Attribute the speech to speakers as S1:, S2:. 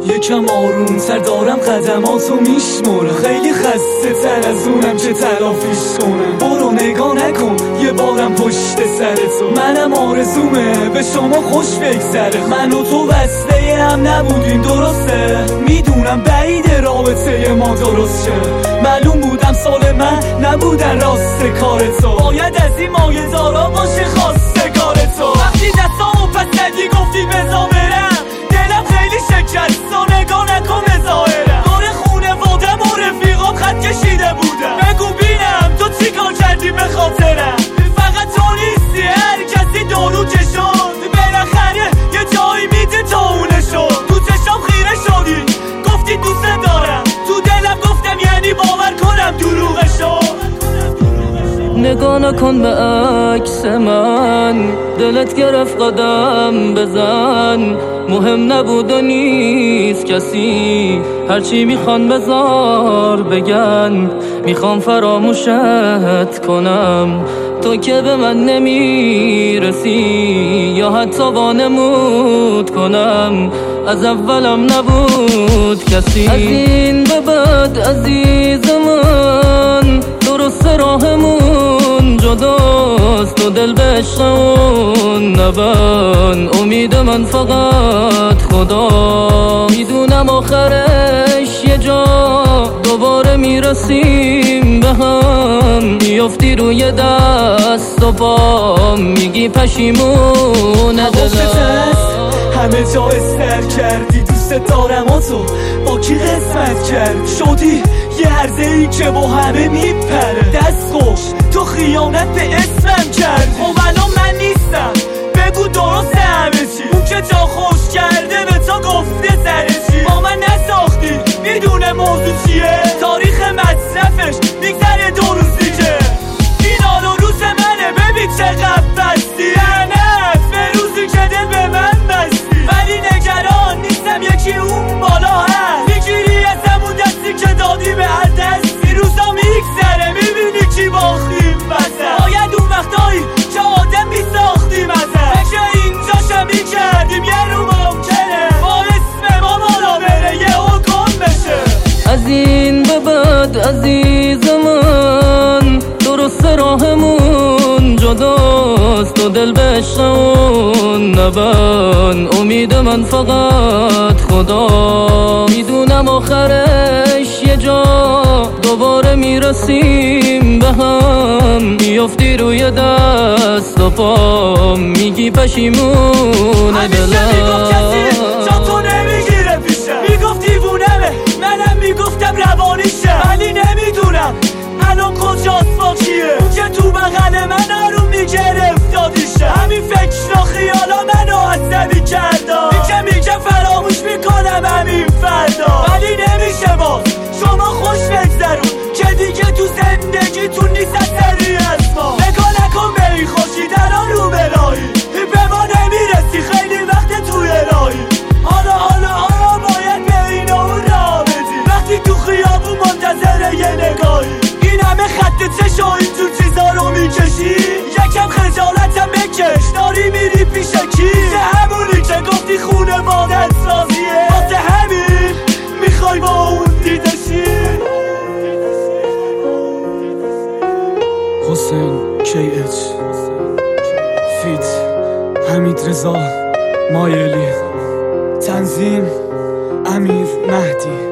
S1: یکم آروم تر دارم قدماتو میشمرم، خیلی خسته تر از اونم که تلافیش کنم. برو نگاه نکن یه بارم پشت سرتو، منم آرزومه به شما خوش بگذره. من و تو وصله هم نبودیم درسته، میدونم بعید رابطه ما درست شه. معلوم بودم سال من نبودن راست کار تو، باید از این مایه دارا باشه خواستگار تو. وقتی دستامو پس زدی گفتی بزا برم، دلم خیلی شکست و نگاه نکن بظاهرم. دور خونوادم و رفیقام خط کشیده بودم، بگو بینم تو چی کار کردی به خاطرم. فقط تو نیستی، هر کسی دارو چشم بالاخره یه جایی میده تا اونه شد. تو چشم خیره شدی گفتی دوست دارم، تو دلم گفتم یعنی باور کنم دروغشو.
S2: نگاه نکن به عکس من، دلت گرفت قدم بزن. مهم نبود و نیست کسی، هرچی میخوان بذار بگن. میخوام فراموشت کنم تو که به من نمیرسی، یا حتی وانمود کنم از اولم نبود کسی. از این به بعد عزیز من درست راهمون جداست، و دل به عشق اون نبند. امید من فقط خدا، میدونم آخرش یه جا دوباره میرسیم به هم. میافتی روی دست و پام میگی پشیمونه دلم.
S1: همه جا استر کردی دوست دارم و تو با کی قسمت کرد شدی یه عرضه‌ای که با همه میپره. دست خوش تو خیانت به اسمم کرد، خب الان من نیستم بگو درست همه چی. اون که جا خوش کرده به تو گفته سر چی، با من نساختی میدونه موضوع چیه. تاریخ مصرفش میگذره 2 روز دیگه، این حال و روز منه ببین چقدر بستی. لعنت به روزی که دل به من بستی، ولی نگران نیستم یکی اون بالا هست. میگیری از همون دستی که دادی به هر دستی، روزا میگذره میبینی کی باختیم وسط. باید اون وقتایی که آدم میساختیم ازت، فکر اینجاشم میکردیم یه رو ممکنه با اسم ما بالا بره یه حکم بشه.
S2: از این به بعد عزیز من درست راهمون جداست، و دل به عشق اون نبند. امید من فقط خدا، میدونم آخرش یه جا دوباره میرسیم به هم. میافتی روی دست و پام میگی پشیمونه دلم.
S1: همیشه میگفت کسی جا تو نمیگیره پیشم، میگفت دیوونمه منم میگفتم روانیشه. ولی نمیدونم الان کجاست با کیه، اون که تو بغل من آروم میگرفت دادیشه. همین فکر و خیالا منو عصبی کردم، میگه فراموش میکنم همین فردا. ولی نمیشه باز شما خوش بگذرون که دیگه تو زندگیتون نیست اثری از ما. نگاه نکن به این خوشی در آن رو بلایی، به ما نمیرسی خیلی وقت توی راهی. حالا باید به این اون را بدی، وقتی تو خیابون منتظر یه نگاهی. این همه خط چش و اینجور چیزا رو میکشی، یکم خجالتم بکش داری میری پیش کی. چه همونی که گفتی خونوادت راضیه، واسه همین میخوای با اون دیدشی. حسین KH فیت حمید رضا مایلی، تنظیم امیر مهدی.